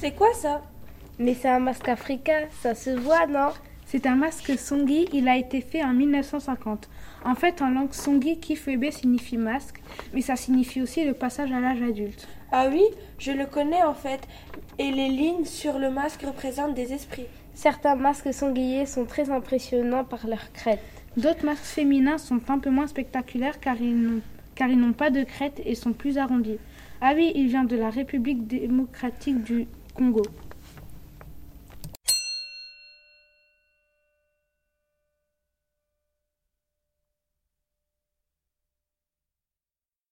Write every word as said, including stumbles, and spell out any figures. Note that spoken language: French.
C'est quoi ça? Mais c'est un masque africain, ça se voit, non? C'est un masque Songhai, il a été fait en mille neuf cent cinquante. En fait, en langue Songhai, Kifwebe signifie masque, mais ça signifie aussi le passage à l'âge adulte. Ah oui, je le connais en fait. Et les lignes sur le masque représentent des esprits. Certains masques sangliers sont très impressionnants par leur crête. D'autres masques féminins sont un peu moins spectaculaires car ils n'ont, car ils n'ont pas de crête et sont plus arrondis. Ah oui, il vient de la République démocratique du Congo.